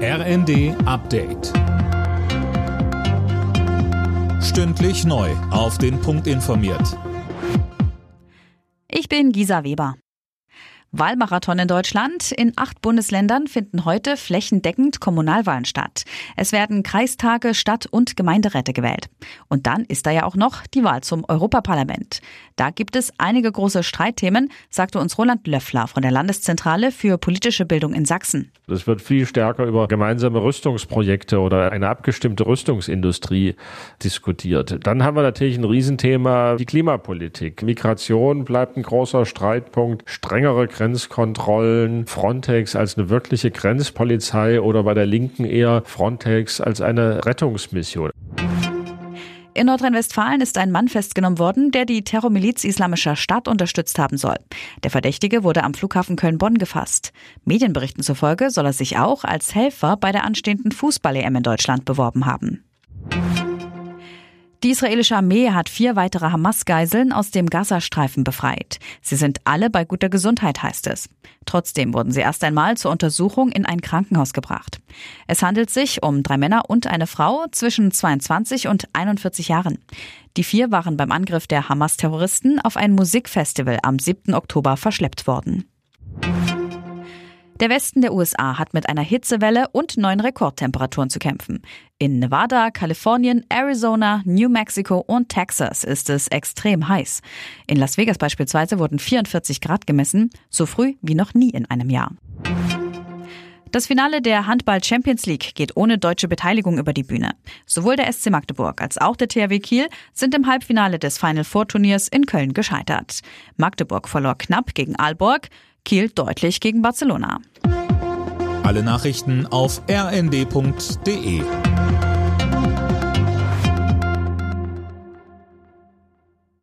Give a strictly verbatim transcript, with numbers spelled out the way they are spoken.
R N D Update. Stündlich neu auf den Punkt informiert. Ich bin Gisa Weber. Wahlmarathon in Deutschland. In acht Bundesländern finden heute flächendeckend Kommunalwahlen statt. Es werden Kreistage, Stadt- und Gemeinderäte gewählt. Und dann ist da ja auch noch die Wahl zum Europaparlament. Da gibt es einige große Streitthemen, sagte uns Roland Löffler von der Landeszentrale für politische Bildung in Sachsen. Es wird viel stärker über gemeinsame Rüstungsprojekte oder eine abgestimmte Rüstungsindustrie diskutiert. Dann haben wir natürlich ein Riesenthema, die Klimapolitik. Migration bleibt ein großer Streitpunkt, strengere Grenzkontrollen, Frontex als eine wirkliche Grenzpolizei oder bei der Linken eher Frontex als eine Rettungsmission. In Nordrhein-Westfalen ist ein Mann festgenommen worden, der die Terrormiliz Islamischer Staat unterstützt haben soll. Der Verdächtige wurde am Flughafen Köln-Bonn gefasst. Medienberichten zufolge soll er sich auch als Helfer bei der anstehenden Fußball-E M in Deutschland beworben haben. Die israelische Armee hat vier weitere Hamas-Geiseln aus dem Gazastreifen befreit. Sie sind alle bei guter Gesundheit, heißt es. Trotzdem wurden sie erst einmal zur Untersuchung in ein Krankenhaus gebracht. Es handelt sich um drei Männer und eine Frau zwischen zweiundzwanzig und einundvierzig Jahren. Die vier waren beim Angriff der Hamas-Terroristen auf ein Musikfestival am siebten Oktober verschleppt worden. Der Westen der U S A hat mit einer Hitzewelle und neuen Rekordtemperaturen zu kämpfen. In Nevada, Kalifornien, Arizona, New Mexico und Texas ist es extrem heiß. In Las Vegas beispielsweise wurden vierundvierzig Grad gemessen, so früh wie noch nie in einem Jahr. Das Finale der Handball-Champions League geht ohne deutsche Beteiligung über die Bühne. Sowohl der S C Magdeburg als auch der T H W Kiel sind im Halbfinale des Final-Four-Turniers in Köln gescheitert. Magdeburg verlor knapp gegen Aalborg, Kiel deutlich gegen Barcelona. Alle Nachrichten auf r n d punkt d e.